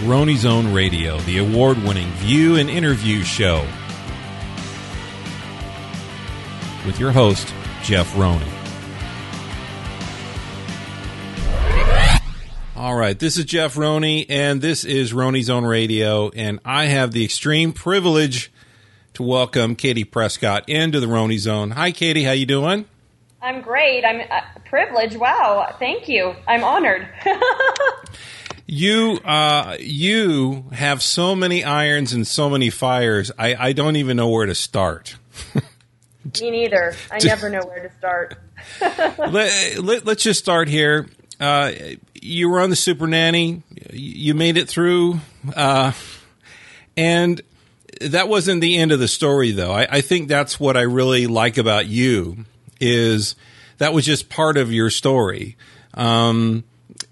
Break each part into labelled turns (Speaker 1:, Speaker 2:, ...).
Speaker 1: Roney's Own Radio, the award-winning view and interview show with your host, Jeff Roney. All right, this is Jeff Roney, and this is Roney's Own Radio, and I have the extreme privilege to welcome Katie Prescott into the Roney's Own. Hi, Katie. How you doing?
Speaker 2: I'm great. I'm privileged. Wow. Thank you. I'm honored.
Speaker 1: You have so many irons and so many fires. I don't even know where to start.
Speaker 2: Me neither. I never know where to start.
Speaker 1: Let's just start here. You were on the Super Nanny. You made it through. And that wasn't the end of the story, though. I think that's what I really like about you, is that was just part of your story. How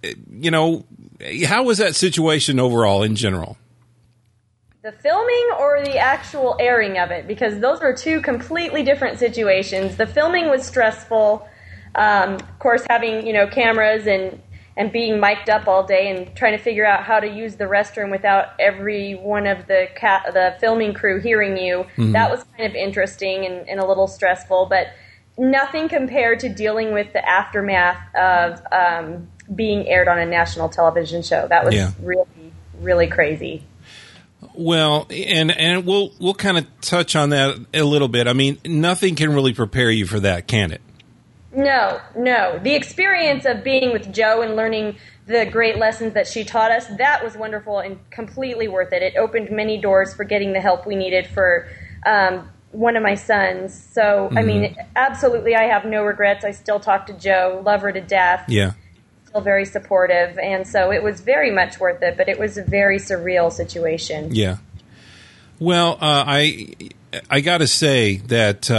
Speaker 1: was that situation overall in general?
Speaker 2: The filming or the actual airing of it? Because those were two completely different situations. The filming was stressful. Of course, having, cameras and being mic'd up all day and trying to figure out how to use the restroom without every one of the filming crew hearing you. Mm-hmm. That was kind of interesting and a little stressful, but nothing compared to dealing with the aftermath of being aired on a national television show. That was really, really crazy.
Speaker 1: Well, and we'll kind of touch on that a little bit. I mean, nothing can really prepare you for that, can it?
Speaker 2: No. The experience of being with Jo and learning the great lessons that she taught us, that was wonderful and completely worth it. It opened many doors for getting the help we needed for one of my sons. So, mm-hmm. I mean, absolutely, I have no regrets. I still talk to Jo, love her to death. Yeah. Still very supportive. And so it was very much worth it, but it was a very surreal situation.
Speaker 1: Yeah. Well, I got to say that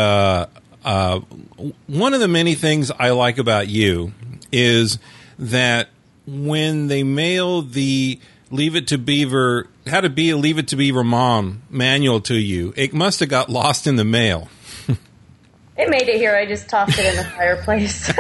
Speaker 1: one of the many things I like about you is that when they mail the Leave It to Beaver, how to be a Leave It to Beaver mom manual to you, it must have got lost in the mail.
Speaker 2: It made it here. I just tossed it in the fireplace.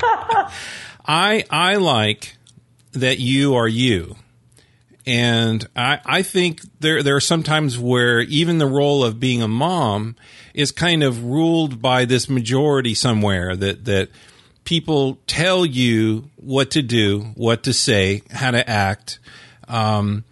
Speaker 1: I like that you are you. And I think there are some times where even the role of being a mom is kind of ruled by this majority somewhere that people tell you what to do, what to say, how to act. When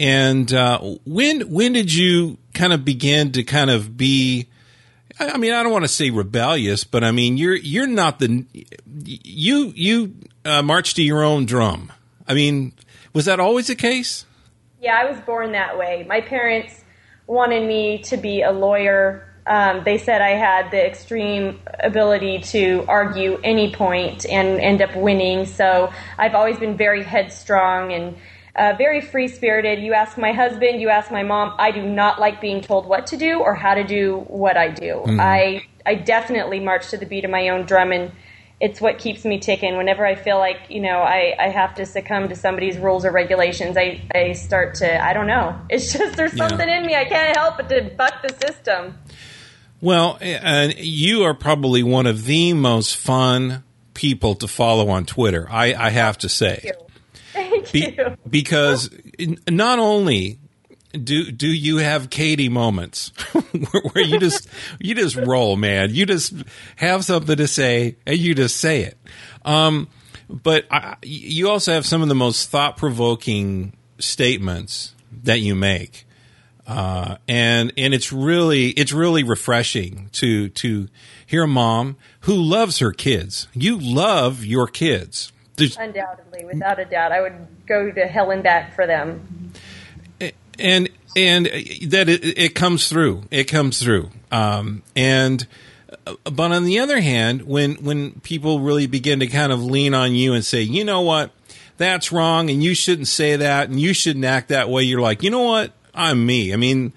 Speaker 1: did you kind of begin to kind of be, I mean, I don't want to say rebellious, but I mean, you're not you march to your own drum. I mean, was that always the case?
Speaker 2: Yeah, I was born that way. My parents wanted me to be a lawyer. They said I had the extreme ability to argue any point and end up winning. So I've always been very headstrong and very free-spirited. You ask my husband, you ask my mom, I do not like being told what to do or how to do what I do. Mm. I definitely march to the beat of my own drum, and it's what keeps me ticking. Whenever I feel like, I have to succumb to somebody's rules or regulations, I start to, I don't know. It's just there's something in me. I can't help but to buck the system.
Speaker 1: Well, and you are probably one of the most fun people to follow on Twitter, I have to say.
Speaker 2: Thank you.
Speaker 1: Because not only do you have Katie moments where you just roll, man. You just have something to say and you just say it. But you also have some of the most thought-provoking statements that you make. And it's really refreshing to hear a mom who loves her kids. You love your kids.
Speaker 2: Undoubtedly, without a doubt. I would go to hell and back for them.
Speaker 1: And that it comes through. It comes through. But on the other hand, when people really begin to kind of lean on you and say, you know what, that's wrong, and you shouldn't say that, and you shouldn't act that way, you're like, you know what, I'm me. I mean,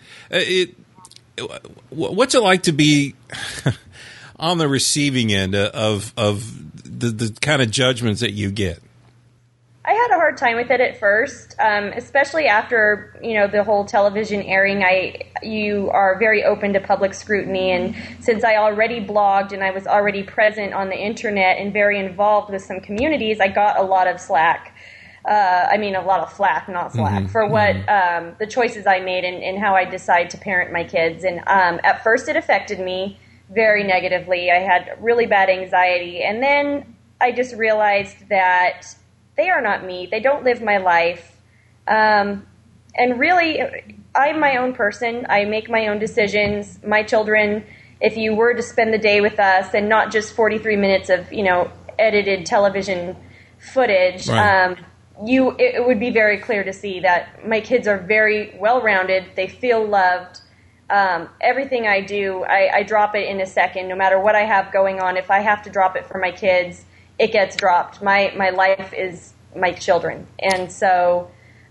Speaker 1: what's it like to be on the receiving end of the kind of judgments that you get?
Speaker 2: I had a hard time with it at first, especially after, the whole television airing. You are very open to public scrutiny, and since I already blogged and I was already present on the internet and very involved with some communities, I got a lot of slack. a lot of flack, not slack, for what the choices I made and how I decide to parent my kids. And at first it affected me very negatively. I had really bad anxiety. And then I just realized that they are not me. They don't live my life. And really, I'm my own person. I make my own decisions. My children, if you were to spend the day with us and not just 43 minutes of, edited television footage,
Speaker 1: right.
Speaker 2: It would be very clear to see that my kids are very well-rounded. They feel loved. Everything I do, I drop it in a second, no matter what I have going on. If I have to drop it for my kids, it gets dropped. My life is my children. And so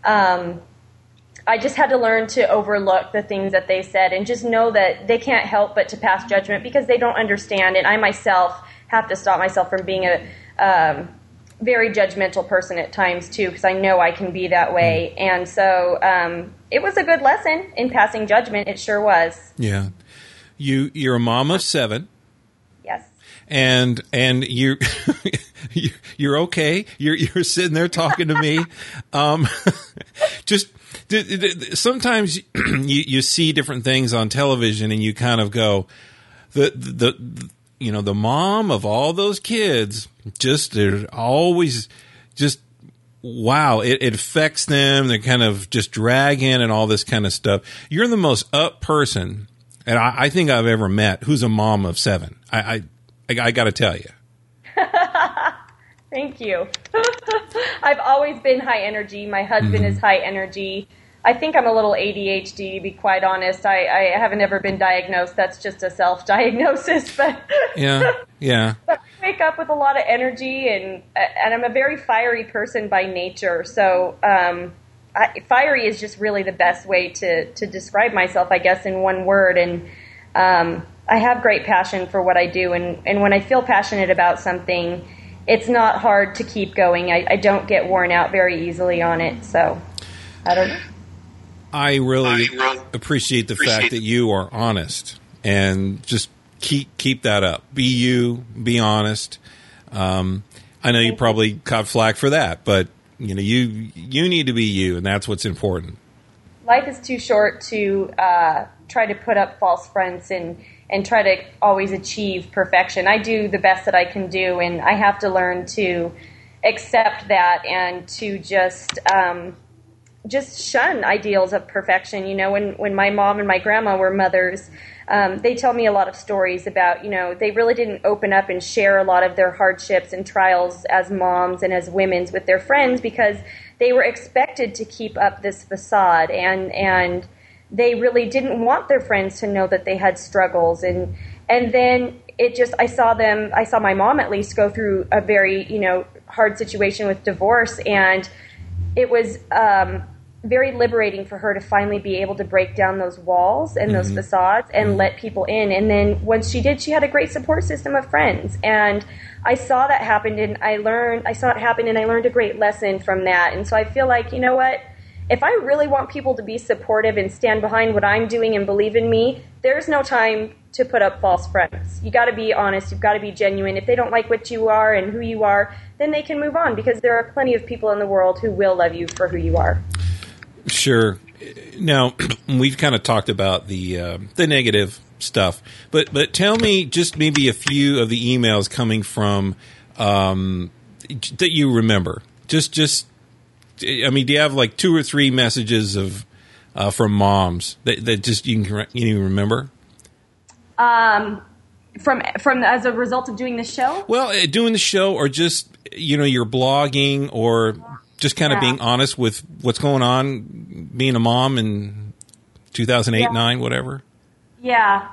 Speaker 2: I just had to learn to overlook the things that they said and just know that they can't help but to pass judgment because they don't understand. And I myself have to stop myself from being a very judgmental person at times too, because I know I can be that way. And so it was a good lesson in passing judgment. It sure was.
Speaker 1: Yeah. You're a mom of 7.
Speaker 2: Yes.
Speaker 1: And you're you're okay. You're sitting there talking to me. Just sometimes you see different things on television and you kind of go, the mom of all those kids, they're always just, wow, it affects them. They're kind of just dragging and all this kind of stuff. You're the most up person, and I think I've ever met who's a mom of 7. I got to tell you.
Speaker 2: Thank you. I've always been high energy. My husband is high energy. I think I'm a little ADHD, to be quite honest. I haven't ever been diagnosed. That's just a self-diagnosis. But
Speaker 1: yeah.
Speaker 2: But I wake up with a lot of energy, and I'm a very fiery person by nature. So fiery is just really the best way to describe myself, I guess, in one word. And I have great passion for what I do. And when I feel passionate about something, it's not hard to keep going. I don't get worn out very easily on it. So I don't know.
Speaker 1: I really appreciate the fact that you are honest and just keep that up. Be you, be honest. I know you probably caught flack for that, but you need to be you, and that's what's important.
Speaker 2: Life is too short to try to put up false fronts and try to always achieve perfection. I do the best that I can do, and I have to learn to accept that and to just shun ideals of perfection. When my mom and my grandma were mothers, they tell me a lot of stories about, they really didn't open up and share a lot of their hardships and trials as moms and as women with their friends because they were expected to keep up this facade and they really didn't want their friends to know that they had struggles. And then I saw my mom at least go through a very, hard situation with divorce, and it was very liberating for her to finally be able to break down those walls and those facades and let people in. And then once she did, she had a great support system of friends. And I saw that happen, and I saw it happen, and I learned a great lesson from that. And so I feel like, you know what? If I really want people to be supportive and stand behind what I'm doing and believe in me, there's no time to put up false fronts. You got to be honest. You've got to be genuine. If they don't like what you are and who you are, then they can move on, because there are plenty of people in the world who will love you for who you are.
Speaker 1: Sure. Now, we've kind of talked about the negative stuff, but tell me just maybe a few of the emails coming from that you remember. Just do you have like 2 or 3 messages of from moms that just you can remember?
Speaker 2: From as a result of doing the show?
Speaker 1: Well, doing the show, or just your blogging, or just kind of being honest with what's going on, being a mom in 2008, 9, whatever.
Speaker 2: Yeah,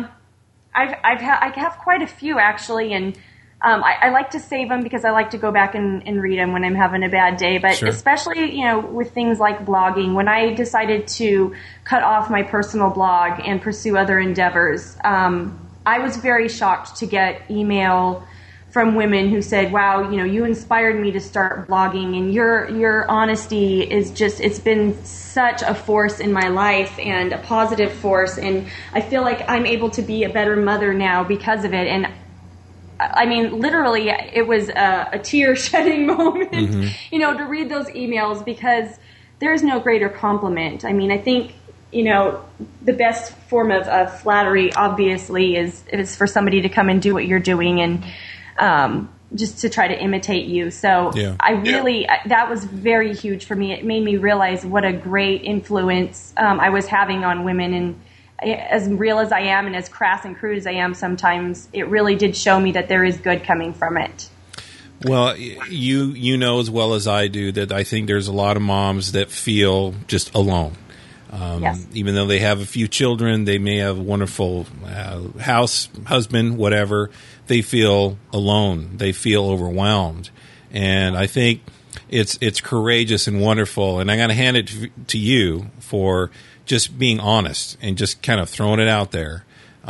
Speaker 2: I have quite a few actually, and I like to save them because I like to go back and read them when I'm having a bad day. But especially with things like blogging, when I decided to cut off my personal blog and pursue other endeavors, I was very shocked to get email from women who said, wow, you inspired me to start blogging, and your honesty is it's been such a force in my life, and a positive force, and I feel like I'm able to be a better mother now because of it. And I mean, literally, it was a tear-shedding moment, to read those emails, because there's no greater compliment. I mean, I think, the best form of flattery, obviously, is for somebody to come and do what you're doing and just to try to imitate you. So that was very huge for me. It made me realize what a great influence I was having on women. And as real as I am and as crass and crude as I am sometimes, it really did show me that there is good coming from it.
Speaker 1: Well, you know as well as I do that I think there's a lot of moms that feel just alone.
Speaker 2: Yes.
Speaker 1: Even though they have a few children, they may have a wonderful house, husband, whatever, they feel alone. They feel overwhelmed. And I think it's courageous and wonderful. And I got to hand it to you for just being honest and just kind of throwing it out there,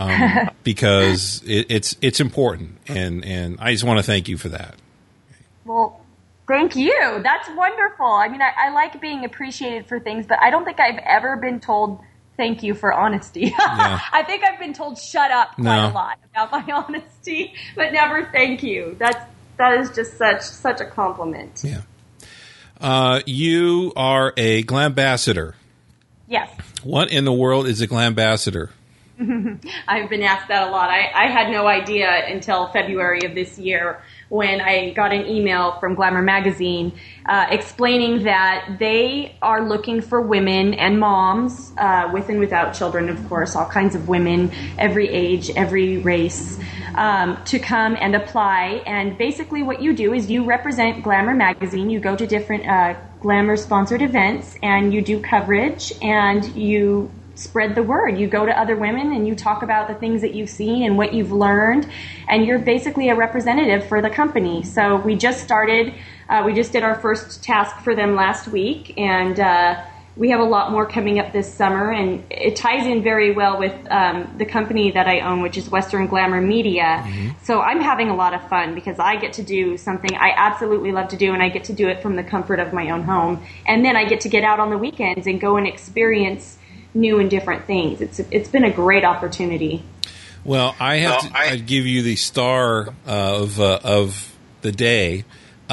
Speaker 1: because it's important. And I just want to thank you for that.
Speaker 2: Well, thank you. That's wonderful. I mean, I like being appreciated for things, but I don't think I've ever been told thank you for honesty.
Speaker 1: Yeah.
Speaker 2: I think I've been told shut up quite a lot about my honesty, but never thank you. That is just such a compliment.
Speaker 1: Yeah. You are a glambassador.
Speaker 2: Yes.
Speaker 1: What in the world is a glambassador?
Speaker 2: I've been asked that a lot. I had no idea until February of this year when I got an email from Glamour Magazine explaining that they are looking for women and moms, with and without children, of course, all kinds of women, every age, every race, to come and apply. And basically what you do is you represent Glamour Magazine. You go to different Glamour-sponsored events, and you do coverage, and you spread the word. You go to other women and you talk about the things that you've seen and what you've learned, and you're basically a representative for the company. So we just started, we just did our first task for them last week, and we have a lot more coming up this summer, and it ties in very well with the company that I own, which is Western Glamour Media. So I'm having a lot of fun because I get to do something I absolutely love to do, and I get to do it from the comfort of my own home. And then I get to get out on the weekends and go and experience new and different things. It's been a great opportunity.
Speaker 1: Well, I'd give you the star of the day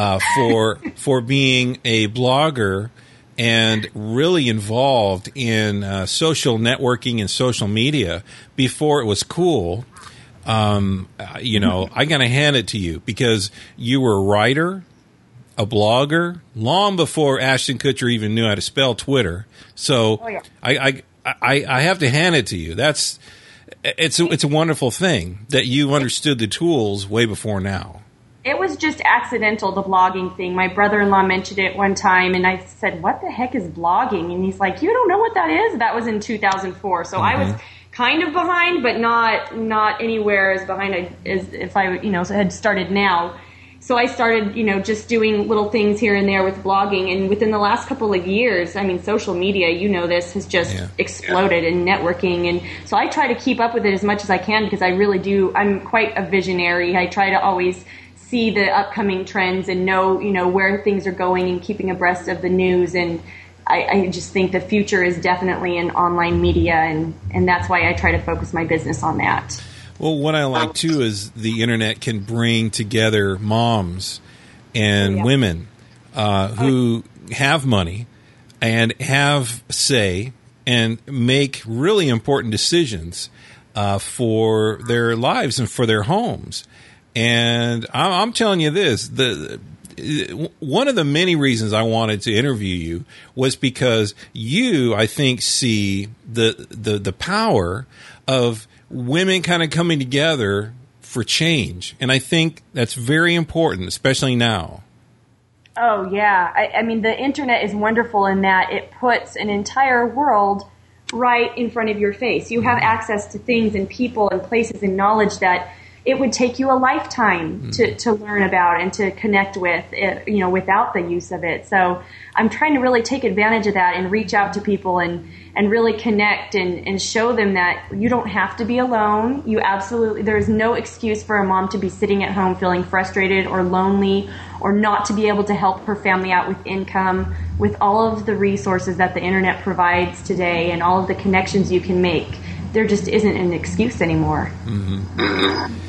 Speaker 1: for being a blogger and really involved in social networking and social media before it was cool. I got to hand it to you because you were a writer, a blogger, long before Ashton Kutcher even knew how to spell Twitter. So I have to hand it to you. It's a wonderful thing that you understood the tools way before now.
Speaker 2: It was just accidental, the blogging thing. My brother-in-law mentioned it one time, and I said, "What the heck is blogging?" And he's like, "You don't know what that is?" That was in 2004. So I was kind of behind, but not anywhere as behind as if I had started now. So I started, just doing little things here and there with blogging. And within the last couple of years, I mean, social media, this has just exploded in networking. And so I try to keep up with it as much as I can because I really do. I'm quite a visionary. I try to always see the upcoming trends and know, where things are going and keeping abreast of the news. And I just think the future is definitely in online media. And that's why I try to focus my business on that.
Speaker 1: Well, what I like, too, is the Internet can bring together moms and women who have money and have say and make really important decisions for their lives and for their homes. And I'm telling you this, one of the many reasons I wanted to interview you was because you, I think, see the power of women kind of coming together for change. And I think that's very important, especially now.
Speaker 2: Oh, yeah. I mean, the Internet is wonderful in that it puts an entire world right in front of your face. You have access to things and people and places and knowledge that it would take you a lifetime to learn about and to connect with, without the use of it. So I'm trying to really take advantage of that and reach out to people and really connect and show them that you don't have to be alone. There's no excuse for a mom to be sitting at home feeling frustrated or lonely or not to be able to help her family out with income. With all of the resources that the Internet provides today and all of the connections you can make, there just isn't an excuse anymore.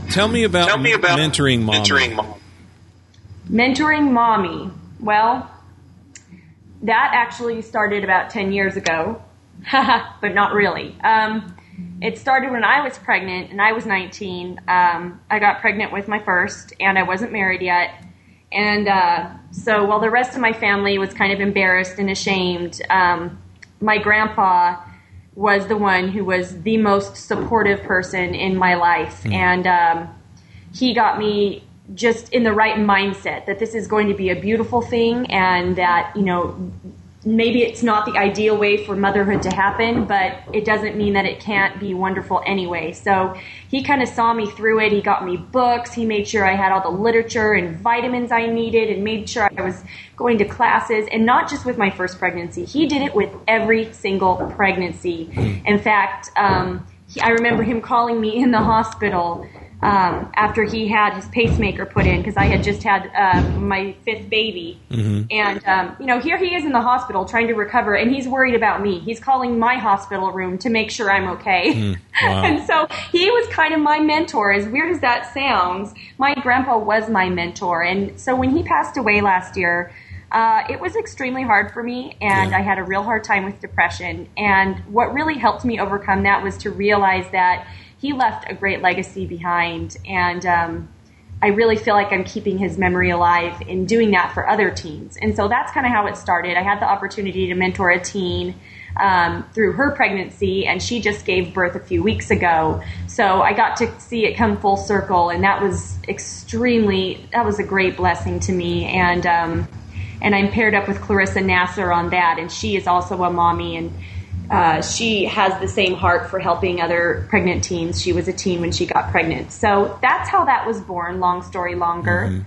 Speaker 1: Tell me about mentoring mommy.
Speaker 2: Mentoring mommy. Well, that actually started about 10 years ago, but not really. It started when I was pregnant, and I was 19. I got pregnant with my first, and I wasn't married yet. And so while the rest of my family was kind of embarrassed and ashamed, my grandpa was the one who was the most supportive person in my life. And he got me just in the right mindset that this is going to be a beautiful thing, and that, you know, maybe it's not the ideal way for motherhood to happen, but it doesn't mean that it can't be wonderful anyway. So he kind of saw me through it. He got me books. He made sure I had all the literature and vitamins I needed, and made sure I was going to classes, and not just with my first pregnancy. He did it with every single pregnancy. In fact, I remember him calling me in the hospital after he had his pacemaker put in, because I had just had my fifth baby. And, you know, here he is in the hospital trying to recover, and he's worried about me. He's calling my hospital room to make sure I'm okay.
Speaker 1: Wow.
Speaker 2: And so he was kind of my mentor. As weird as that sounds, my grandpa was my mentor. And so when he passed away last year, it was extremely hard for me, and I had a real hard time with depression. And what really helped me overcome that was to realize that he left a great legacy behind, and I really feel like I'm keeping his memory alive in doing that for other teens. And so that's kind of how it started. I had the opportunity to mentor a teen through her pregnancy, and she just gave birth a few weeks ago. So I got to see it come full circle, and that was a great blessing to me. And I'm paired up with Clarissa Nasser on that, and she is also a mommy, and she has the same heart for helping other pregnant teens. She was a teen when she got pregnant. So that's how that was born, long story longer.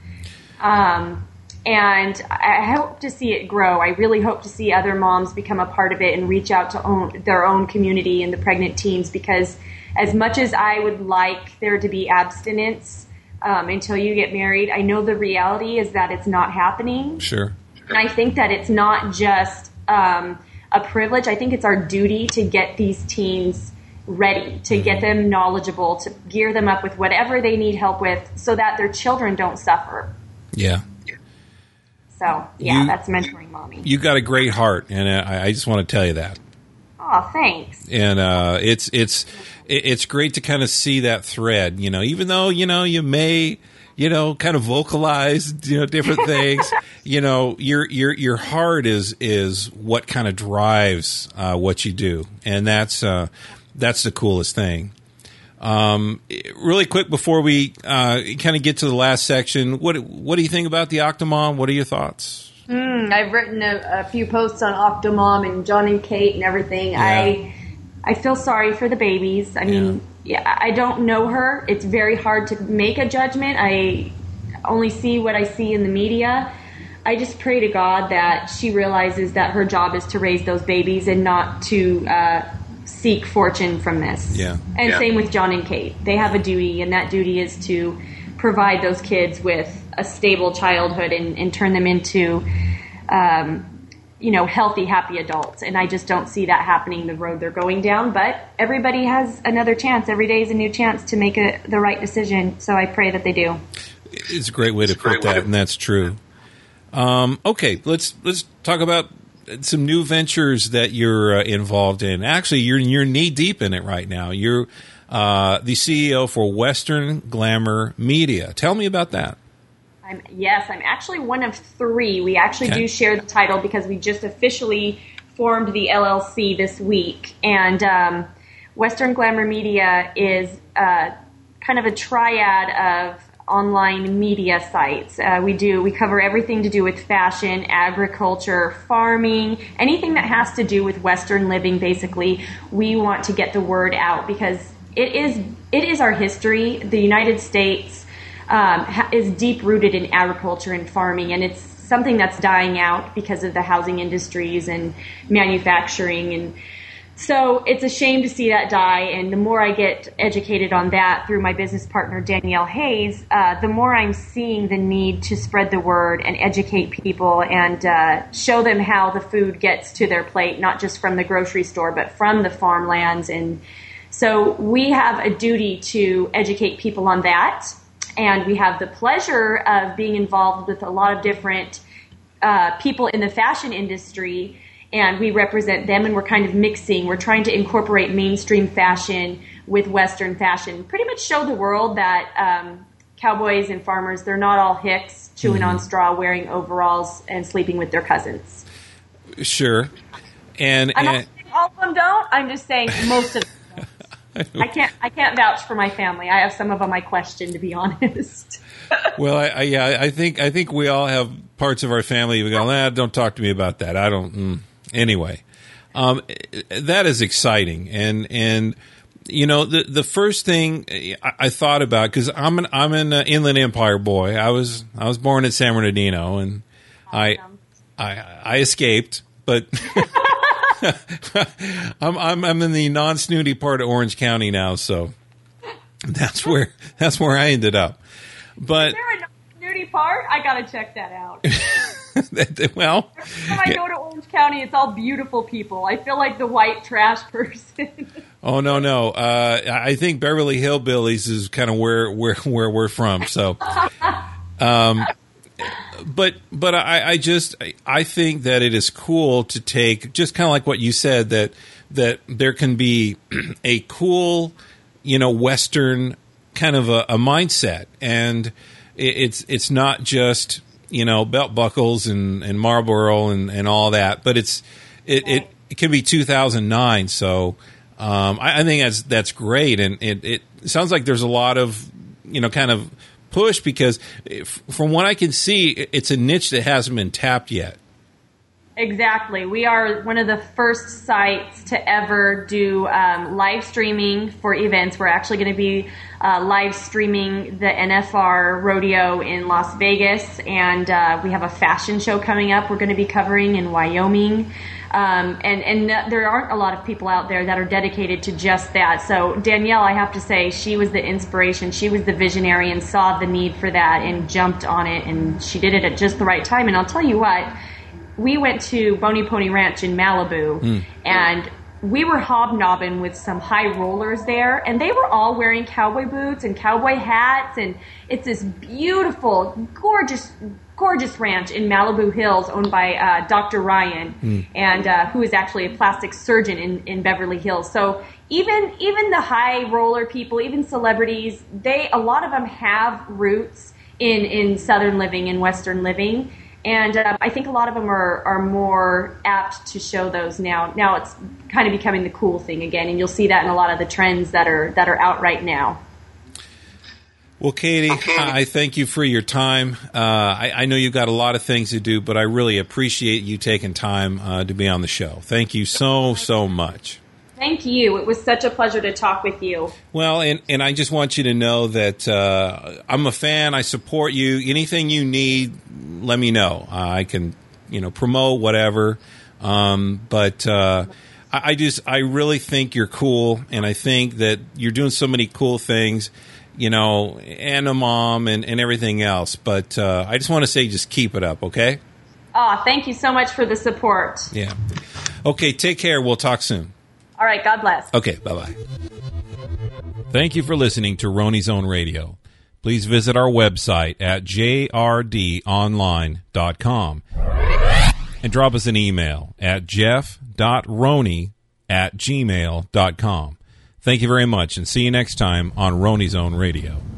Speaker 2: And I hope to see it grow. I really hope to see other moms become a part of it and reach out to their own community and the pregnant teens, because as much as I would like there to be abstinence until you get married, I know the reality is that it's not happening.
Speaker 1: Sure.
Speaker 2: And I think that it's not just a privilege. I think it's our duty to get these teens ready, to get them knowledgeable, to gear them up with whatever they need help with, so that their children don't suffer.
Speaker 1: Yeah.
Speaker 2: So, that's mentoring mommy.
Speaker 1: You got a great heart, and I just want to tell you that.
Speaker 2: Oh, thanks.
Speaker 1: And it's great to kind of see that thread, you know, even though, you know, you may, you know, kind of vocalize, you know, different things. You know, your heart is what kind of drives what you do, and that's the coolest thing. Really quick before we kind of get to the last section, what do you think about the Octomom? What are your thoughts?
Speaker 2: I've written a few posts on Octomom and John and Kate and everything.
Speaker 1: Yeah.
Speaker 2: I feel sorry for the babies. I mean, I don't know her. It's very hard to make a judgment. I only see what I see in the media. I just pray to God that she realizes that her job is to raise those babies and not to seek fortune from this.
Speaker 1: Yeah.
Speaker 2: And same with John and Kate. They have a duty, and that duty is to provide those kids with a stable childhood and turn them into healthy, happy adults. And I just don't see that happening the road they're going down. But everybody has another chance. Every day is a new chance to make the right decision. So I pray that they do.
Speaker 1: It's a great way to put that, and that's true. Okay, let's talk about some new ventures that you're involved in. Actually, you're knee deep in it right now. You're the CEO for Western Glamour Media. Tell me about that. I'm
Speaker 2: actually one of three. We actually do share the title because we just officially formed the LLC this week. And Western Glamour Media is kind of a triad of online media sites. We cover everything to do with fashion, agriculture, farming, anything that has to do with Western living. Basically, we want to get the word out because it is our history. The United States is deep rooted in agriculture and farming, and it's something that's dying out because of the housing industries and manufacturing. And so it's a shame to see that die, and the more I get educated on that through my business partner, Danielle Hayes, the more I'm seeing the need to spread the word and educate people and show them how the food gets to their plate, not just from the grocery store, but from the farmlands, and So we have a duty to educate people on that. And we have the pleasure of being involved with a lot of different people in the fashion industry, and we represent them, and we're kind of mixing. We're trying to incorporate mainstream fashion with Western fashion, pretty much show the world that cowboys and farmers, they're not all hicks chewing on straw, wearing overalls, and sleeping with their cousins.
Speaker 1: Sure. And
Speaker 2: I'm not saying all of them don't. I'm just saying most of them don't. I can't vouch for my family. I have some of them I question, to be honest.
Speaker 1: Well, I think we all have parts of our family. We go, don't talk to me about that. I don't. Anyway, that is exciting, and you know, the first thing I thought about, because I'm an Inland Empire boy. I was born in San Bernardino, and awesome. I escaped, but I'm in the non-snooty part of Orange County now, so that's where I ended up. But
Speaker 2: is there a non-snooty part? I gotta check that out.
Speaker 1: Well,
Speaker 2: every time I go to Orange County, it's all beautiful people. I feel like the white trash person.
Speaker 1: Oh no! I think Beverly Hillbillies is kind of where we're from. So, but I think that it is cool to take, just kind of like what you said, that there can be a cool, you know, Western kind of a mindset, and it's not just, you know, belt buckles and Marlboro and all that, but it can be 2009. So I think that's great, and it sounds like there's a lot of, you know, kind of push, because from what I can see, it's a niche that hasn't been tapped yet.
Speaker 2: Exactly. We are one of the first sites to ever do live streaming for events. We're actually going to be live streaming the NFR rodeo in Las Vegas, and we have a fashion show coming up we're going to be covering in Wyoming. And there aren't a lot of people out there that are dedicated to just that. So Danielle, I have to say, she was the inspiration. She was the visionary and saw the need for that and jumped on it, and she did it at just the right time. And I'll tell you what, we went to Boney Pony Ranch in Malibu, and we were hobnobbing with some high rollers there, and they were all wearing cowboy boots and cowboy hats, and it's this beautiful, gorgeous ranch in Malibu Hills owned by Dr. Ryan, and who is actually a plastic surgeon in Beverly Hills. So even the high roller people, even celebrities, a lot of them have roots in Southern living and Western living. And I think a lot of them are more apt to show those now. Now it's kind of becoming the cool thing again, and you'll see that in a lot of the trends that are out right now.
Speaker 1: Well, Katie, I thank you for your time. I know you've got a lot of things to do, but I really appreciate you taking time to be on the show. Thank you so much.
Speaker 2: Thank you. It was such a pleasure to talk with you.
Speaker 1: Well, and I just want you to know that I'm a fan. I support you. Anything you need, let me know. I can, you know, promote whatever. But I really think you're cool, and I think that you're doing so many cool things, you know, and a mom and everything else. But I just want to say, just keep it up, okay?
Speaker 2: Oh, thank you so much for the support.
Speaker 1: Yeah. Okay, take care. We'll talk soon.
Speaker 2: All right, God bless.
Speaker 1: Okay, bye-bye. Thank you for listening to Roni's Own Radio. Please visit our website at jrdonline.com and drop us an email at jeff.roni@gmail.com. Thank you very much, and see you next time on Roni's Own Radio.